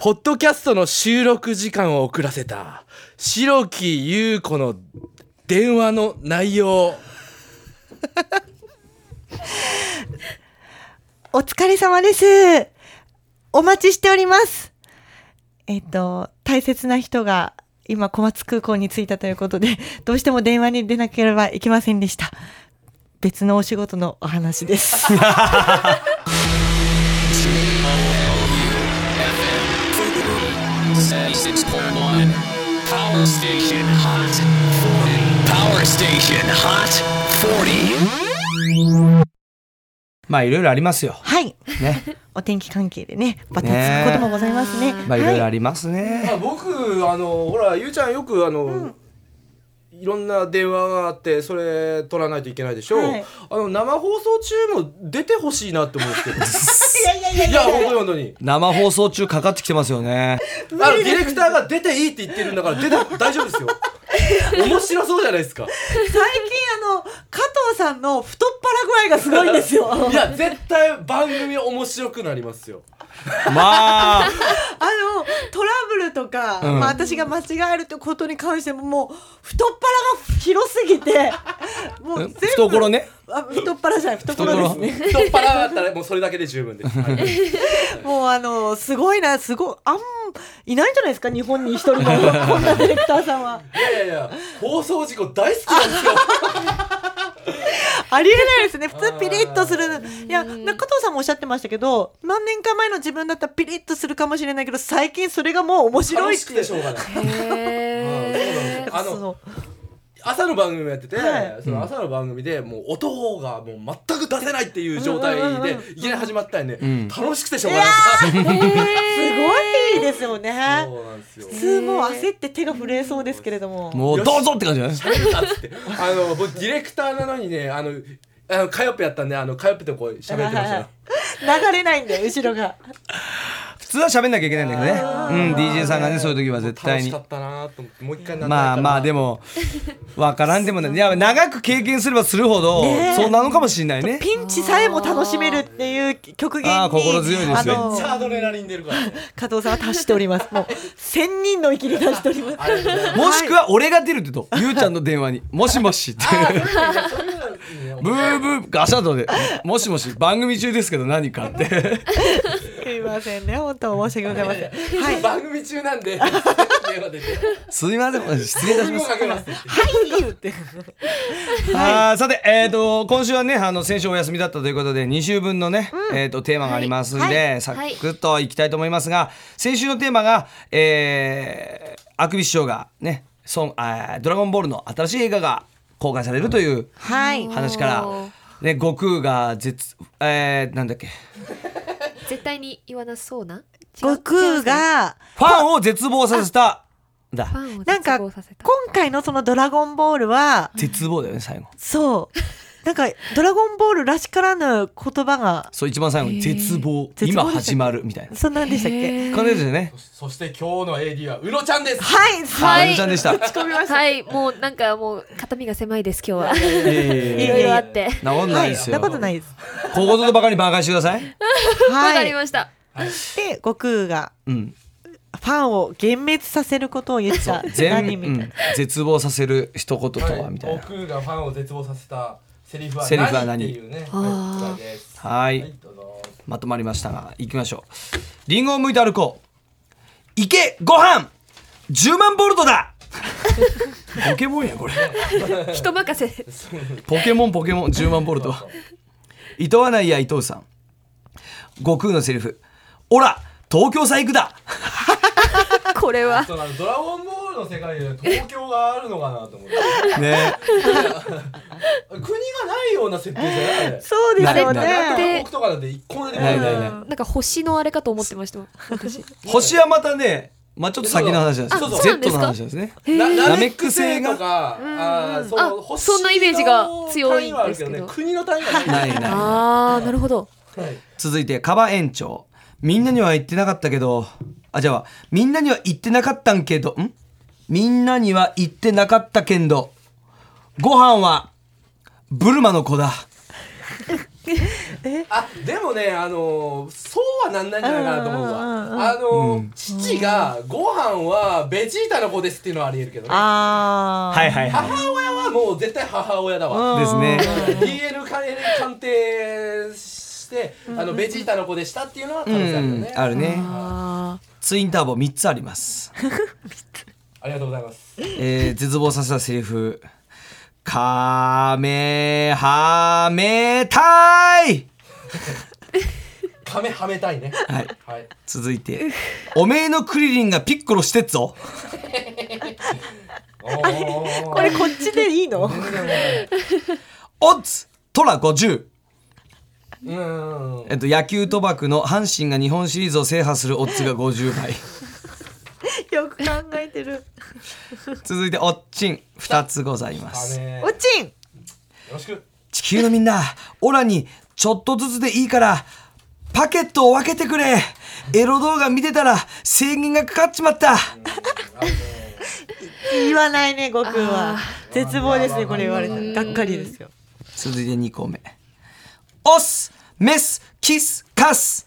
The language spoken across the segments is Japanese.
ポッドキャストの収録時間を遅らせた白木優子の電話の内容。 お疲れ様です。お待ちしております。大切な人が今小松空港に着いたということで、どうしても電話に出なければいけませんでした。別のお仕事のお話です。 まあいろいろありますよ。 はい。 ね。 お天気関係でね、バタつくこともございますね。 まあいろいろありますね。 まあ、僕ほらゆうちゃんよくいろんな電話があってそれ取らないといけないでしょ、はい、生放送中も出てほしいなって思うんですけどいや本当に生放送中かかってきてますよね。 ディレクターが出ていいって言ってるんだから大丈夫ですよ。面白そうじゃないですか。 最近加藤さんの太っ腹具合がすごいんですよ。 いや絶対番組面白くなりますよ。 まあトラブルとか、まあ、私が間違えるってことに関してももう太っ腹が広すぎてもう全部懐ね。 太っ腹じゃない懐ですね。 太っ腹だったらもうそれだけで十分です。はい、 もうすごいいないんじゃないですか日本に一人もこんなディレクターさんは。 いや放送事故大好きなんですよ。 ありえないですね。普通ピリッとする。いや加藤さんもおっしゃってましたけど、何年か前の自分だったらピリッとするかもしれないけど、最近それがもう面白いっていう。 楽しくてしょうがない。朝の番組やってて、その朝の番組でもう音がもう全く出せないっていう状態でいきなり始まったよね、楽しくてしょうがなかった。 すごいですよね。 そうなんですよ。 普通もう焦って手が震えそうですけれども、 もうどうぞって感じじゃない。 喋るかっつって僕ディレクターなのにねカヨッペやったんでカヨッペとこう喋ってましたよ。 流れないんで後ろが。 普通は喋んなきゃいけないんだけどね。DJ さんがねそういう時は絶対に。 楽しかったなと思ってもう一回まあでもわからんでもない。いや長く経験すればするほどそうなのかもしれないね。 ピンチさえも楽しもっていう極限に心強いですよ。 めっちゃアドレナリン出るからね。 加藤さんは達しております。もう1000人の域に達しております。 もしくは俺が出るってとゆうちゃんの電話にもしもしってブーブーガシャドでもしもし番組中ですけど何かってすいませんね、本当申し訳ございません。 はい、番組中なんですみません、失礼いたします。 はい言って。 さて今週はね先週お休みだったということで2週分のねテーマがありますんでサクッといきたいと思いますが、先週のテーマがあくび師匠がねドラゴンボールの新しい映画が公開されるという話からね、悟空がなんだっけ絶対に言わなそうな悟空がファンを絶望させただ。 なんか今回のそのドラゴンボールは絶望だよね最後。 そうなんかドラゴンボールらしからぬ言葉がそう一番最後に絶望今始まるみたいな。 そんなんでしたっけ。 こんなやつですね。 そして今日の AD はうのちゃんです。 はいうのちゃんでした。 はいもうなんかもう肩身が狭いです今日は。いろいろあってなことないですよ。 なことないです。 ここぞとばかり挽回してください。 わかりました。 で悟空がファンを幻滅させることを言った何みたいな、 絶望させる一言とはみたいな。 悟空がファンを絶望させたセリフは何っていうね。 はい、まとまりましたが行きましょう。リンゴを剥いて歩こう。行けご飯10万ボルトだ。ポケモンやこれ。 人任せ。 ポケモン10万ボルト。いとわないや伊藤さん。悟空のセリフ。おら東京さ行くだ。 これはドラゴンボールの世界で東京があるのかなと思ってね。 国がないような設定じゃない。 そうですよね。 僕とかだって一個も出てない。 なんか星のあれかと思ってました私。 星はまたねちょっと先の話なんです。Z の話ですね。ナメック星がそんなイメージが強いんですけど国の単位がない。 なるほど。 続いてカバ園長。みんなには言ってなかったけどみんなには言ってなかったんけどみんなには言ってなかったけどご飯はブルマの子だ。 でもねそうはなんないんじゃないかなと思うわ。父がご飯はベジータの子ですっていうのはありえるけどね。 はいはいはい。 母親はもう絶対母親だわ。 ですね。 DNA 鑑定してベジータの子でしたっていうのは可能性あるよね。 あるね。ツインターボ3つあります。 ありがとうございます。 絶望させたセリフ。カメハメタイ。 カメハメたいね。 はい。続いて、おめえのクリリンがピッコロしてっぞ。 これこっちでいいの？ オッズトラ50。野球賭博の阪神が日本シリーズを制覇するオッズが50倍。 よく考えてる。 続いておっちん2つございます。 おっちん、 よろしく。 地球のみんな、オラにちょっとずつでいいからパケットを分けてくれ。エロ動画見てたら制限がかかっちまった。 言わないね、悟空は。絶望ですね、これ言われたら。がっかりですよ。 続いて2個目。オスメスキスカス。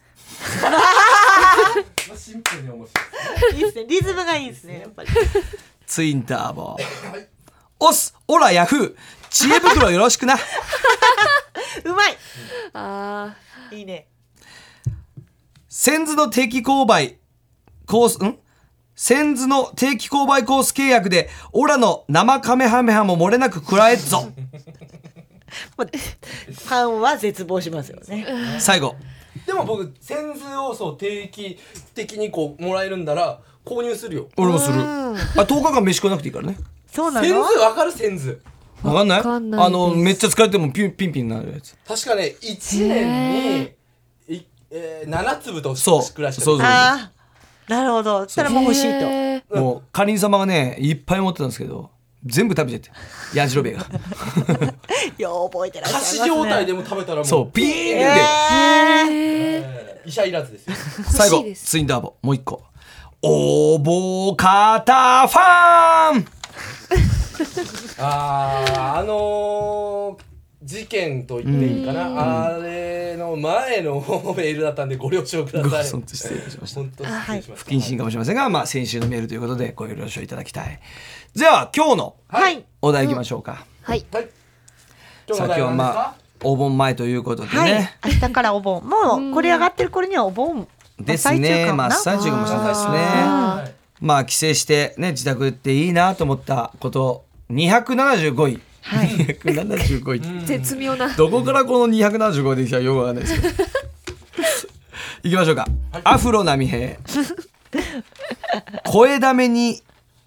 シンプルに面白いいですね、リズムがいいですね、やっぱり。 ツインターボ。オスオラヤフー知恵袋よろしくな。 うまい。いいね。 センズの定期購買コースセンズの定期購買コース契約でオラの生カメハメハも漏れなく食らえっぞ。 ファンは絶望しますよね。 最後。 でも僕センズをそう定期的にこうもらえるんだら購入するよ。 俺もする。10日間飯食わなくていいからね。 そうなの？ センズわかる？センズわかんない？めっちゃ疲れてもピンピンになるやつ。 確かね1年に7粒と暮らしてる。 そうなるほど。そしたらもう欲しいと。 もうかりん様がねいっぱい持ってたんですけど全部食べちゃってヤジロベが。 よう覚えてらっしゃいますね。 菓子状態でも食べたらもうそうピーンで医者いらずですよ。 最後ツインダーボもう一個。おぼかたファン。 事件と言っていいかな、あれの前のメールだったんでご了承ください。 本当失礼しました。 本当失礼しました。 不謹慎かもしれませんが、先週のメールということでご了承いただきたい。では今日のお題いきましょうか。 はい。 今日のお題は何ですか？ お盆前ということでね。 明日からお盆。もうこれ上がってる頃にはお盆ですね。真っ最中かもしれないですね。帰省してね自宅でいいなと思ったこと275位。275位。 絶妙な。 どこからこの275位できたらよくわかんないですけど。いきましょうか。アフロ波平。声だめに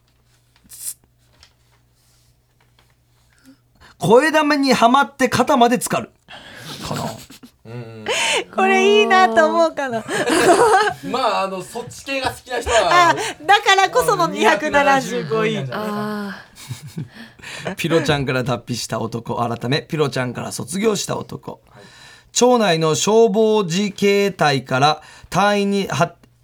はまって肩まで浸かる。かな。 これいいなと思うかな。 そっち系が好きな人はだからこその275位。 ピロちゃんから脱皮した男改めピロちゃんから卒業した男、町内の消防自警隊から隊員に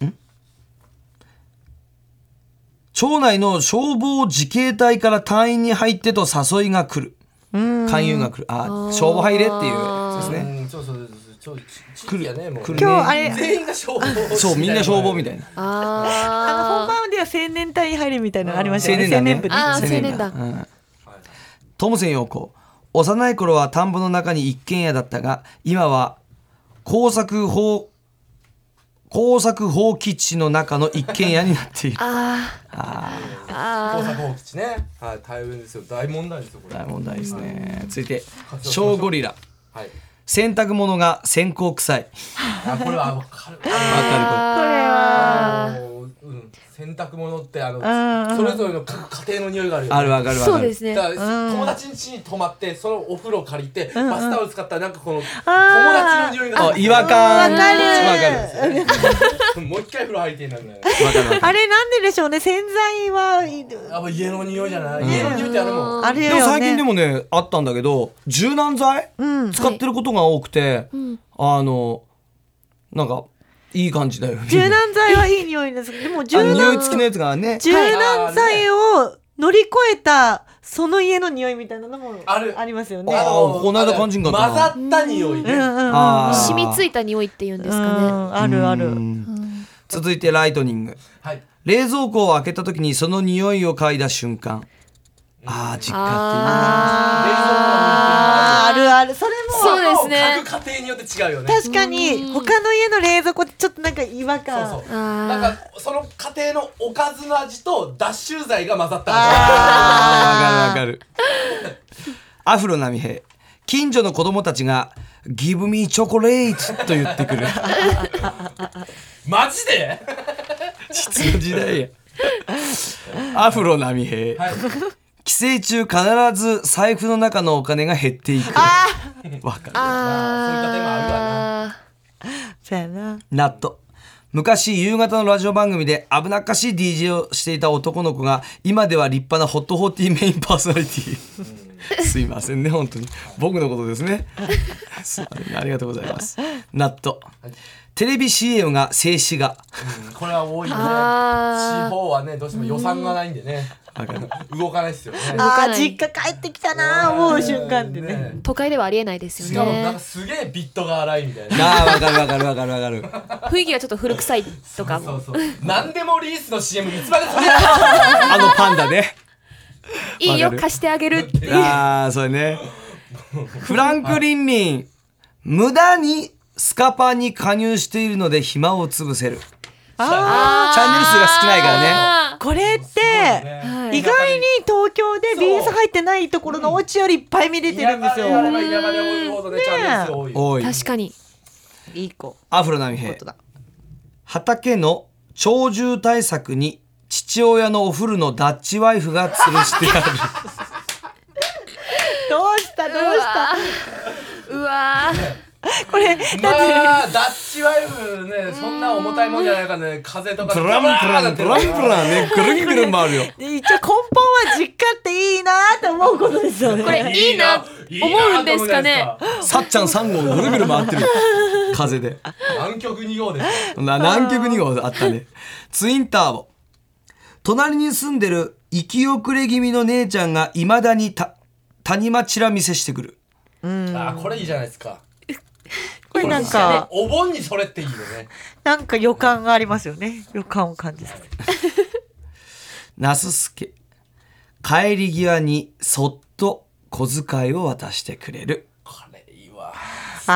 町内の消防自警隊から隊員に入ってと誘いが来る。勧誘が来る。消防入れっていうやつですね。 来るやね。もう今日あれ全員が消防。 そうみんな消防みたいな。 本番では青年隊に入るみたいなのありましたよね。青年部ね。 青年団。 トムセン陽子。幼い頃は田んぼの中に一軒家だったが今は工作放棄地の中の一軒家になっている。 工作放棄地ね。大変ですよ。大問題ですよこれ。 大問題ですね。続いて小ゴリラ。 はい。 洗濯物が線香臭い。 これは分かる。 これは洗濯物ってそれぞれの各家庭の匂いがあるよね。 ある。 そうですね。 友達ん家に泊まってそのお風呂借りてバスタオル使ったらなんかこの友達の匂いが違和感。 わかる。 もう一回風呂入ってんだね。 あれなんででしょうね。洗剤はやっぱ家の匂いじゃない。家の匂いってあるもん。 あるよね。 でも最近でもねあったんだけど柔軟剤使ってることが多くてなんかいい感じだよね。 柔軟剤はいい匂いです。でも匂い付きのやつがね。 柔軟剤を乗り越えたその家の匂いみたいなのもありますよね。 この間感じんかったな。 混ざった匂いね。 染みついた匂いっていうんですかね。 あるある。 続いてライトニング。冷蔵庫を開けた時にその匂いを嗅いだ瞬間。実家っていう。 あるある。それもそうですね。 各家庭によって違うよね。 確かに他の家の冷蔵庫ってちょっとなんか違和感。 そうなんかその家庭のおかずの味と脱臭剤が混ざったみたいな。わかる。アフロ波平。近所の子供たちが Give me chocolate と言ってくる。 マジで？ 実の時代や。アフロ波平。帰省中必ず財布の中のお金が減っていく。わかる。そういう家庭もあるわな。 そうやな。 ナット。昔夕方のラジオ番組で危なっかしい DJ をしていた男の子が今では立派なホット40メインパーソナリティ。すいませんね本当に僕のことですね。ありがとうございます。ナット。テレビ CM が静止画。 これは多いね。地方はねどうしても予算がないんでね。動かないですよね。 実家帰ってきたな思う瞬間ってね。 都会ではありえないですよね。 しかもなんかすげえビットが荒いみたいな。 わかる。 雰囲気がちょっと古臭いとかも。 なんでもリースの CM いつまでそれパンダね。 いいよ貸してあげるっていう。 それね。フランクリンリン。無駄にスカパに加入しているので暇を潰せる。チャンネル数が少ないからね。 これって意外に東京で BS 入ってないところのお家よりいっぱい見れてるんですよ。 山で多いほどねチャンネル数多い。 確かに。 いい子。 アフロ波平。畑の鳥獣対策に父親のお風呂のダッチワイフが吊るしてある。 どうしたうわこれダッチワイフねそんな重たいもんじゃないからね風とかプランねぐるんぐるん回るよ。 一応根本は実家っていいなって思うことですよね。 これいいな思うんですかね。 さっちゃん3号ぐるぐる回ってる風で。 南極2号です南極2号あったね。ツインターボ。隣に住んでる生き遅れ気味の姉ちゃんがいまだに谷間チラ見せしてくる。 これいいじゃないですか。 これなんかお盆にそれっていいよね。 なんか予感がありますよね。予感を感じさせる。 ナススケ。帰り際にそっと小遣いを渡してくれる。 これいいわ。 素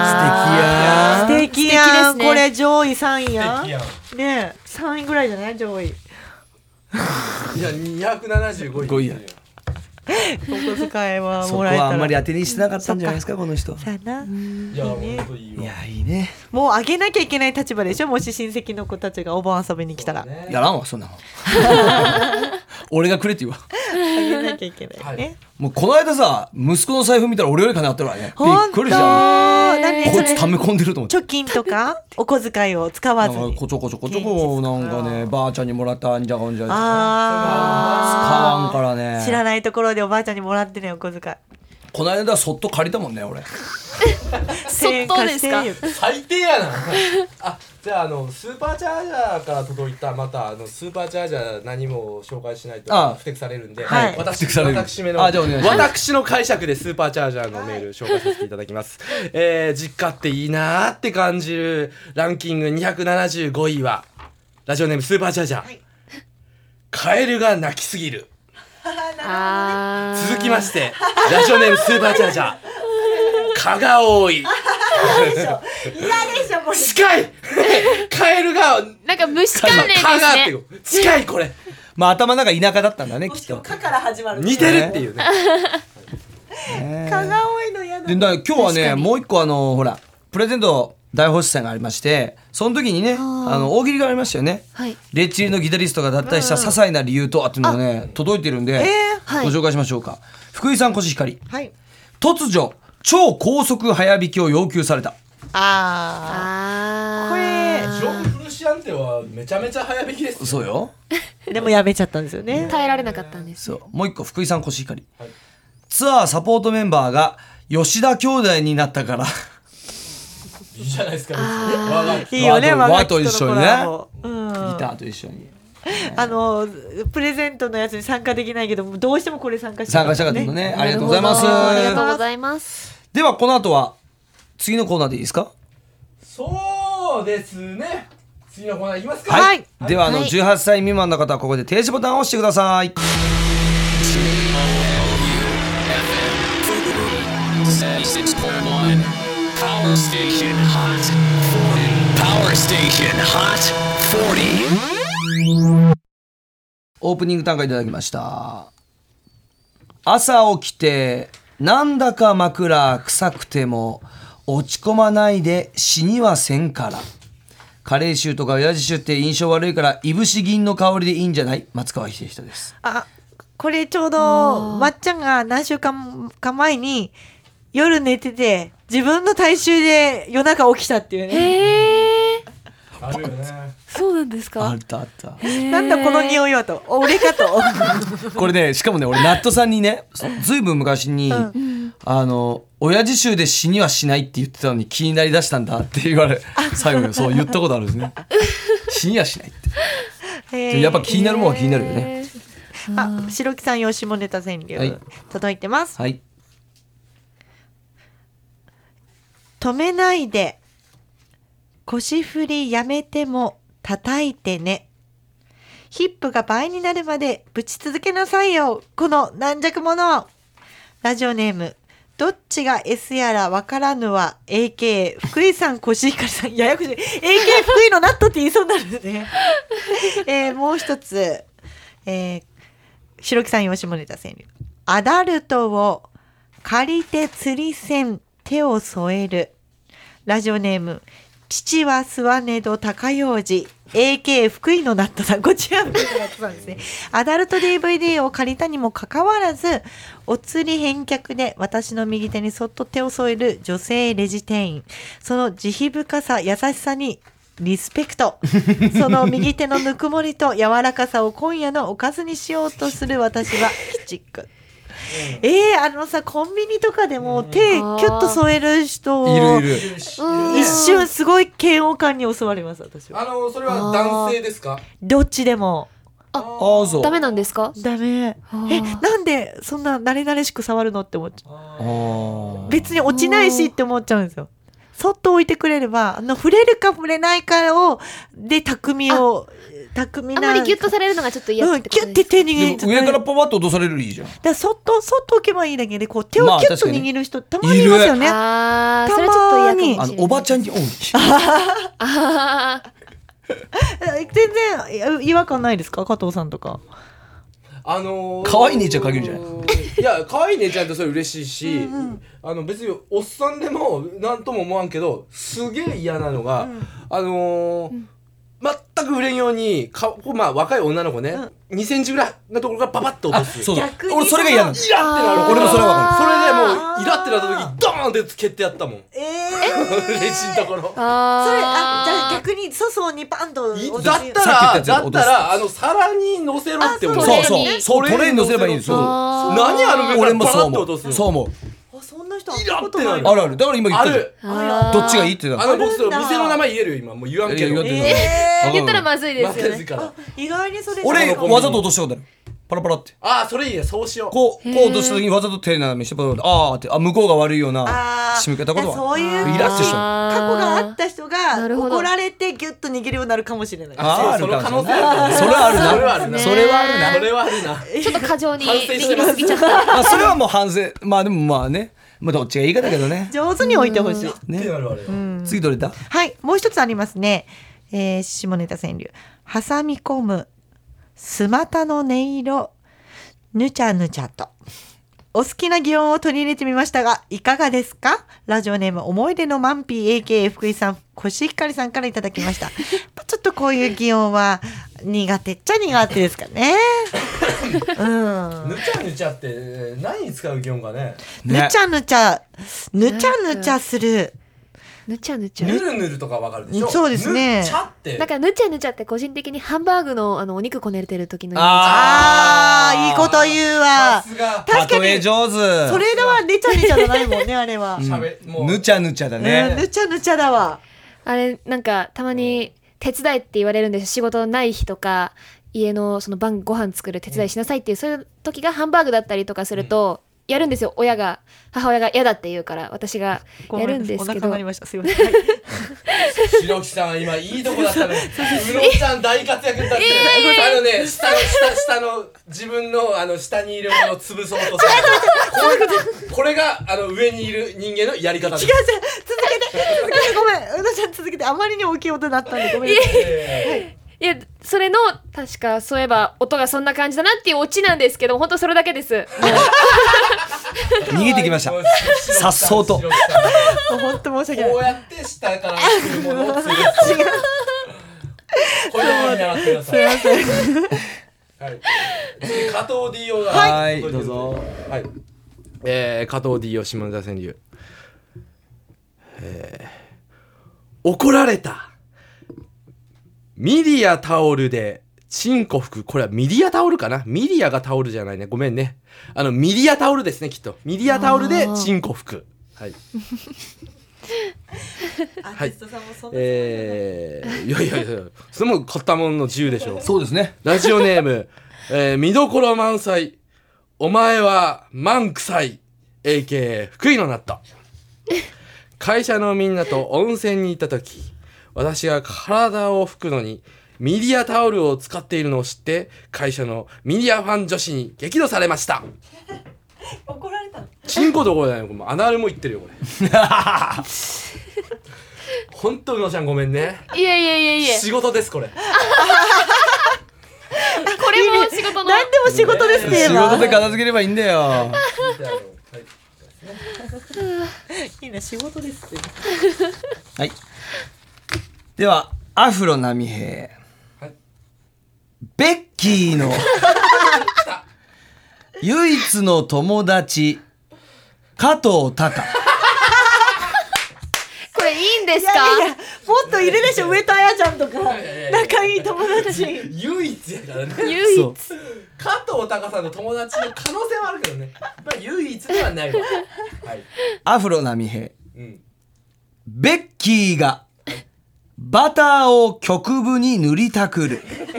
敵やん。これ上位3位やん。 ねえ3位ぐらいじゃない上位。 いや275位や。 お小遣いはそこもらえたら。 はあんまり当てにしてなかったんじゃないですかこの人。 さあな。 いや本当いいわ。 いやいいね。 もうあげなきゃいけない立場でしょ。もし親戚の子たちがお盆遊びに来たら。 やらんわそんなの。俺がくれって言うわ。 あげなきゃいけないね。 もうこの間さ息子の財布見たら俺より金あったからね。びっくりした。こいつ溜め込んでると思って。 貯金とかお小遣いを使わずに。 こちょこちょなんかねばあちゃんにもらったんじゃかんじゃ。使わわんからね。 知らないところでおばあちゃんにもらってねお小遣い。 この間そっと借りたもんね俺。 そっとですか。 最低やな。じゃあスーパーチャージャーから届いたまたスーパーチャージャー何も紹介しないと不適されるんで、私の解釈でスーパーチャージャーのメール紹介させていただきます。実家っていいなーって感じるランキング275位はラジオネームスーパーチャージャー。カエルが泣きすぎる。続きましてラジオネームスーパーチャージャー。蚊が多い。 嫌でしょこれ。 近い。カエルがなんか虫関連ですね。 近いこれ。 まあ頭の中田舎だったんだねきっと。 蚊から始まる。 似てるっていうね。 蚊が多いの嫌だ。 で今日はねもう一個ほらプレゼント大放出祭がありましてその時にね大喜利がありましたよね。レッチリのギタリストが脱退した些細な理由とっていうのがね届いてるんでご紹介しましょうか。福井さんコシヒカリ。突如超高速早弾きを要求された。 これジョン・フルシアンテはめちゃめちゃ早弾きです。 そうよ。 でもやめちゃったんですよね。 耐えられなかったんです。 そうもう一個福井さんコシヒカリ。ツアーサポートメンバーが吉田兄弟になったから。 いいじゃないですか。 いいよね和と一緒にね。ギギターと一緒に。 プレゼントのやつに参加できないけどどうしてもこれ参加したかったのね。ありがとうございます。 ありがとうございます。 ではこの後は次のコーナーでいいですか？ そうですね。次のコーナーいきますか。 はい。では18歳未満の方はここで停止ボタンを押してください。オープニング短歌いただきました。朝起きてなんだか枕臭くても落ち込まないで死にはせんから。加齢臭とか親父臭って印象悪いからいぶし銀の香りでいいんじゃない？松川秀人です。 これちょうどまっちゃんが何週間か前に夜寝てて自分の体臭で夜中起きたっていうね。 あるよね。 そうなんですか？ あった。 なんだこの匂いはと。俺かと。 これね、しかもね、俺ナットさんにね、ずいぶん昔に、親父臭で死にはしないって言ってたのに気になりだしたんだって言われ、最後にそう言ったことあるんですね。死にはしないって。やっぱ気になるもんは気になるよね。 白木さん用下ネタ川柳、はい、届いてます。 はい。 止めないで腰振りやめても叩いてね。ヒップが倍になるまでぶち続けなさいよこの軟弱者。ラジオネームどっちが S やらわからぬは AK 福井さんコシヒカリさん。ややこしい。 AK 福井のナットって言いそうになるね。もう一つ、白木さん用下ネタ川柳。アダルトを借りて釣り線手を添える。ラジオネーム父は諏訪根戸高楊枝 AK 福井のナットさん。こちら福井のナットさんですね。アダルト DVD を借りたにもかかわらずお釣り返却で私の右手にそっと手を添える女性レジ店員。その慈悲深さ優しさにリスペクト。その右手のぬくもりと柔らかさを今夜のおかずにしようとする私は鬼畜。コンビニとかでも手キュッと添える人いる一瞬すごい嫌悪感に襲われます。私はそれは男性ですか？ どっちでも。 そうダメなんですか？ ダメ。なんでそんな慣れ慣れしく触るのって思っちゃう。別に落ちないしって思っちゃうんですよ。そっと置いてくれれば触れるか触れないかで巧みな。 あまりギュッとされるのがちょっと嫌ってことです。 ギュッて手握る。 上からポワッと落とされるいいじゃん。 だからそっと置けばいいだけで手をキュッと握る人たまにいますよね。 それちょっと嫌かもしれない。 おばちゃんに多い。 全然違和感ないですか加藤さんとか。 可愛い姉ちゃん限るじゃない。 いや可愛い姉ちゃんってそれ嬉しいし、別におっさんでもなんとも思わんけどすげえ嫌なのが、全く売れんように若い女の子ね、2センチぐらいのところからババッと落とす。 そう俺それが嫌なんだ。 イラってなる。 俺もそれは分かる。 それでもうイラってなった時ドーンって蹴ってやったもん。レジのところ。 じゃあ逆に粗相にパンと。 だったら皿に乗せろって思う。 そうトレーに乗せればいいんですよ。 何上からバラッと落とすの。 そう思う。 そんな人会ったことない。 あるだから今言ったじゃん。どっちがいいって言ったの。 僕店の名前言えるよ今。もう言わんけど。 言ったらまずいですよね。 意外にそれ。 俺わざと落としたことある。パラパラって。 それいいや。そうしよう。 こう落とした時にわざと手斜めしてパラパラって向こうが悪いような締め方ことは。 そういうイラッとした。 過去があった人が怒られてギュッと握るようになるかもしれない。 その可能性ある。 それはあるな。 ちょっと過剰に握りすぎちゃった。 それはもう反省。でもね。どっちがいいかだけどね。 上手に置いてほしい。 次どれだ？ はい、もう一つありますね。下ネタ川柳。挟み込むスマタの音色ぬちゃぬちゃと。お好きな擬音を取り入れてみましたがいかがですか？ラジオネーム思い出のマンピー AKA 福井さんコシヒカリさんからいただきました。ちょっとこういう擬音は苦手っちゃ苦手ですかね。 ぬちゃぬちゃって何に使う擬音かね。 ぬちゃぬちゃする。 ぬちゃぬるぬるとかわかるでしょ。 そうですね。 ぬちゃってだからぬちゃぬちゃって個人的にハンバーグのお肉こねてる時のいいこと言うわ。 確かに上手。 それではぬちゃぬちゃじゃないもんねあれは。 ぬちゃぬちゃだね。 ぬちゃぬちゃだわ。 あれなんかたまに手伝いって言われるんです。仕事ない日とか家のその晩ご飯作る手伝いしなさいっていう、そういう時がハンバーグだったりとかすると、やるんですよ。母親が嫌だって言うから私がやるんですけど。 お腹鳴りました。すいません。 白木さん今いいとこだったね。うのちゃん大活躍だって。下の自分の下にいるものを潰そうとする。これが上にいる人間のやり方です。 違う続けてごめん、うのちゃん続けて。あまりに大きい音だったんでごめんなさい。 いやそれの確かそういえば音がそんな感じだなっていうオチなんですけど、本当それだけです。 逃げてきました。さっそうと。 もう本当申し訳ない。 こうやって下から来るものを潰す。これを見習ってください。 すいません。 はい。次加藤 D.O. がはいどうぞ。 はい。加藤 D.O. 下田川柳。怒られた。ミリアタオルでチンコ拭く。これはミリアタオルかな。ミリアがタオルじゃないね。ごめんね。ミリアタオルですね、きっと。ミリアタオルでチンコ拭く。はい。 アーティストさんもそんな。 いやそれも買ったものの自由でしょう。 そうですね。 ラジオネーム、見どころ満載。お前は満臭い。AKA 福井の納豆。会社のみんなと温泉に行った時、私が体を拭くのにミリアタオルを使っているのを知って、会社のミリアファン女子に激怒されました。 怒られたの。 チンコどころじゃないよ。アナルも言ってるよこれ。本当のちゃんごめんね。 いや仕事ですこれ。 これも仕事の何でも仕事ですね。 仕事で片付ければいいんだよ。 いいな、仕事ですって。 はい。ではアフロ波平、 はい、 ベッキーの唯一の友達加藤隆。 これいいんですか？ いやもっといるでしょ。上戸彩ちゃんとか仲いい友達。 唯一やからね。 唯一。 加藤隆さんの友達の可能性はあるけどね。まあ唯一ではないわ。はい。 アフロ波平、 うん、 ベッキーがバターを局部に塗りたくる。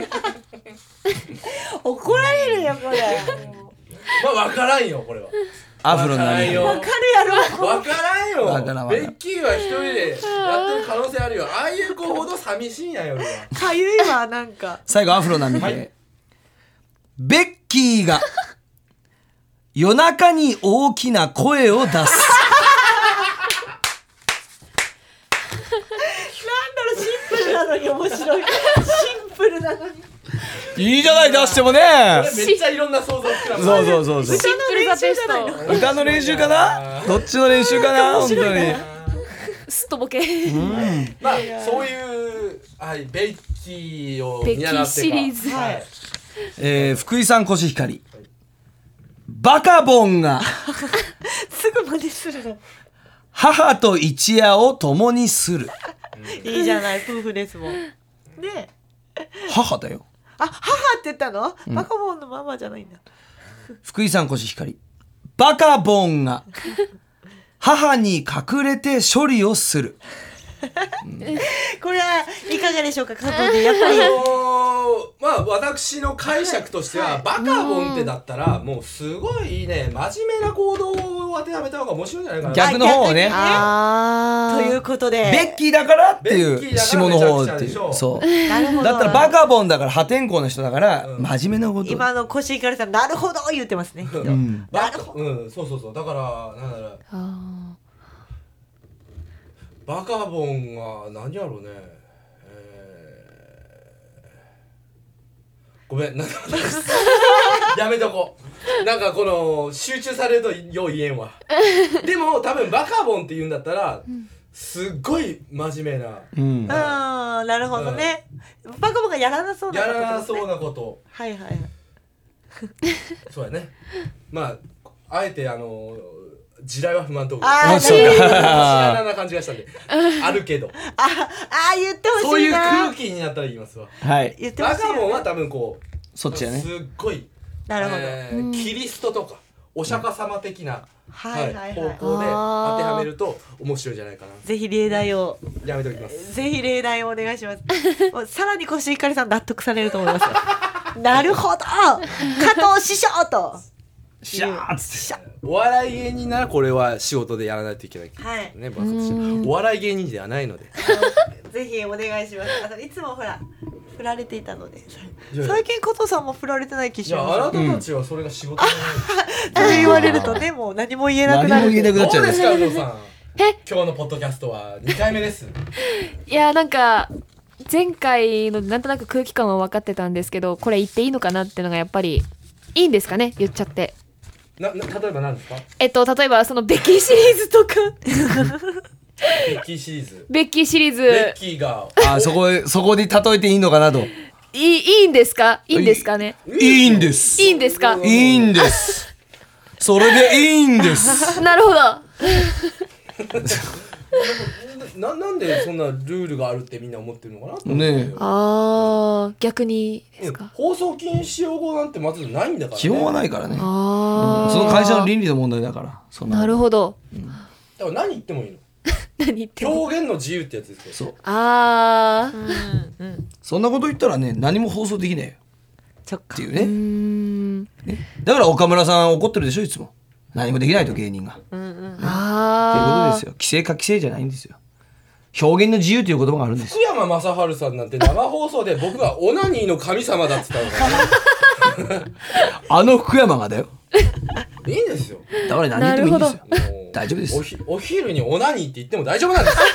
怒られるよこれ。 まあ分からんよこれは。 アフロ波平。 わかるやろ。 分からんよ。 わからんベッキーは一人でやってる可能性あるよ。ああいう子ほど寂しいんやよ俺は。 かゆいわなんか。 最後アフロ波平、 はい、 ベッキーが夜中に大きな声を出す。 シンプルなのに面白い。シンプルなのに。 いいじゃない出してもね。 めっちゃいろんな想像膨らむ。 そうシンプルザベスト。 歌の練習かな。どっちの練習かな本当に。 すっとぼけ。 まあそういうベッキーを見習ってか。 ベッキーシリーズ。 はい。 福井さんコシヒカリ、バカボンがすぐ真似するの。 母と一夜を共にする。 いいじゃない、夫婦ですもん。ねえ。 母だよ。 あ、母って言ったの？バカボンのママじゃないんだ。 福井さんコシヒカリ、バカボンが母に隠れて処理をする。 これはいかがでしょうか、加藤で。やっぱりまあ私の解釈としては、バカボンってだったらもうすごいね、真面目な行動を当てはめた方が面白いんじゃないかな。 逆の方をね。 ということで、 ベッキーだからっていう下の方っていう。そう。 なるほど。 だったらバカボンだから破天荒な人だから真面目なこと。 今のコシヒカリさん、なるほど言ってますね。 そうそうだからなんだろう。バカボンが何やろうね。ごめん、なんかやめとこう。なんかこの集中されるとよう言えんわ。でも多分バカボンって言うんだったら、すっごい真面目な。 なるほどね。バカボンがやらなそうなこと。 やらなそうなこと。 はいはいはい。 そうやね。まああえて地雷は不満とかそう知らな感じがしたんであるけど、 言ってほしいな。 そういう空気になったら言いますわ。 はい。 言ってほしい。 バカボンは多分こうそっちやね。 すっごいなるほど。 キリストとかお釈迦様的な、 はいはいはい、 方向で当てはめると面白いんじゃないかな。 ぜひ例題をやめておきます。 ぜひ例題をお願いしますもうさらにコシヒカリさん納得されると思いますよなるほど加藤師匠とシャーッつってお笑い芸人ならこれは仕事でやらないといけない、 はいね、お笑い芸人ではないのでぜひお願いします。いつもほら振られていたのでいや最近加藤さんも振られてない気しいやあます。 なたたちはそれが仕事じゃそう言われるとねもう何も言えなくなる。 何も言えなくなっちゃうない。どうですか、有働さん。 え今日のポッドキャストは2回目です。 いやなんか前回のなんとなく空気感は分かってたんですけどこれ言っていいのかなっていうのがやっぱりいいんですかね言っちゃって。 例えば何ですか？ 例えばそのベッキーシリーズとかベッキーシリーズ。 ベッキーシリーズベッキーがそこで例えていいのかなと。 いいんですか？いいんですかね？ いいんです。 いいんですか？ いいんです。それでいいんです。 なるほど。 なんでそんなルールがあるってみんな思ってるのかなと思って。 ねああ逆にですか？ 放送禁止用語なんてまずないんだからね。 基本はないからね。 ああその会社の倫理の問題だから。 なるほど。 だから何言ってもいいの。 何言っても表現の自由ってやつですよ。 そう。 ああそんなこと言ったらね何も放送できねえよそっかっていうね。だから岡村さん怒ってるでしょいつも。何もできないと芸人が。っていうことですよ。規制か規制じゃないんですよ。表現の自由という言葉があるんです福山雅治さんなんて生放送で僕がオナニーの神様だって言ったのからね。 福山がだよ。 いいんですよ。 だから何言ってもいいんですよ。 もう大丈夫です。 お昼にオナニーって言っても大丈夫なんですよ。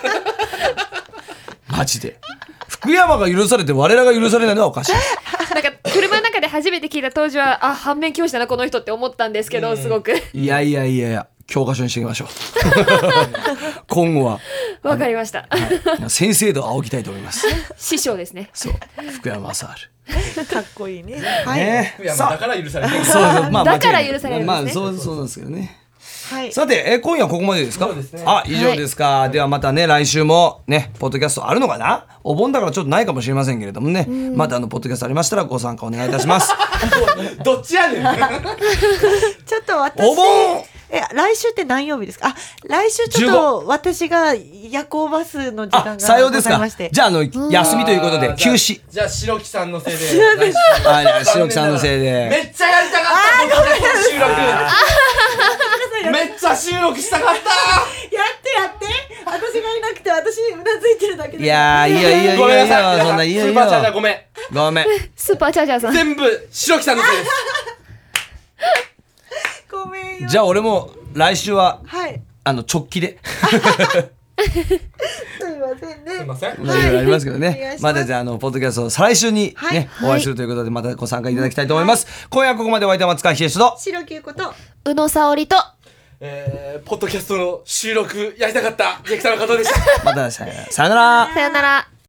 マジで。福山が許されて我らが許されないのはおかしい。 なんか車の中で初めて聞いた当時は反面教師だなこの人って思ったんですけどすごくいや教科書にしていきましょう。今後はわかりました。 先生度を仰ぎたいと思います。 師匠ですね。 そう福山雅治。 かっこいいね。はい。 ね福山だから許されてる。 そうまあだから許されるんですねまあそうなんですけどね。 はい。 さて今夜はここまでですか？ そうですね。 以上ですか。ではまたね来週もねポッドキャストあるのかな？お盆だからちょっとないかもしれませんけれどもね。またポッドキャストありましたらご参加お願いいたします。 どっちやねん。 ちょっと私お盆来週って何曜日ですか？来週ちょっと私が夜行バスの時間がさようですかございまして。 じゃあ休みということで休止。 じゃあ白木さんのせいで。 白木さんのせいでめっちゃやりたかったこの収録。めっちゃ収録したかった。 やって私がいなくて私うなずいてるだけで。 いやごめんなさい。 そんないいよスーパーチャージャーごめん。 スーパーチャージャーさん全部白木さんのせいです。 ごめんよ。 じゃあ俺も来週ははい。 直帰で。 すみませんね。 すいません。 いろいろありますけどお願いねし。ますまだじゃあポッドキャスト再来週にはいねお会いするということでまたご参加いただきたいと思います。今夜はここまでお相手は松川秀志と。 白木こと。 宇野沙織とポッドキャストの収録やりたかったジェキさんの方でした。 またさよなら。 さよなら。